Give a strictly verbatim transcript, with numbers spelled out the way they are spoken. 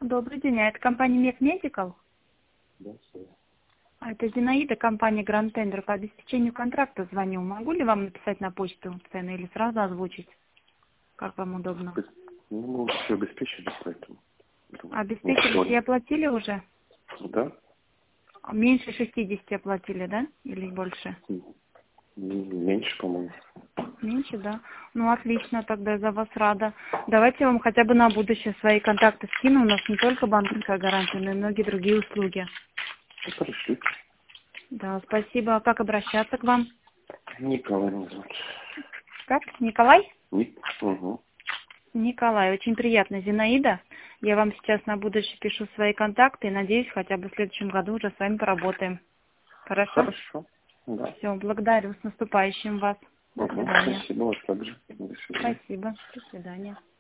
Добрый день, а это компания Мек Медикал? Да, все. А это Зинаида, компания Гранд Тендер. По обеспечению контракта звоню. Могу ли вам написать на почту цены или сразу озвучить? Как вам удобно? Ну, все обеспечили, поэтому. Обеспечились и оплатили уже? Да? Меньше шестидесяти оплатили, да? Или больше? Меньше, по-моему. Меньше, да? Ну, отлично, тогда я за вас рада. Давайте я вам хотя бы на будущее свои контакты скину. У нас не только банковская гарантия, но и многие другие услуги. Ну, пришлите. Да, спасибо. А как обращаться к вам? Николай меня зовут. Как? Николай? Ник. Угу. Николай, очень приятно, Зинаида. Я вам сейчас на будущее пишу свои контакты и надеюсь, хотя бы в следующем году уже с вами поработаем. Хорошо? Хорошо. Да. Все, благодарю. С наступающим вас. До Угу. свидания. Спасибо вас также. До свидания. Спасибо. До свидания.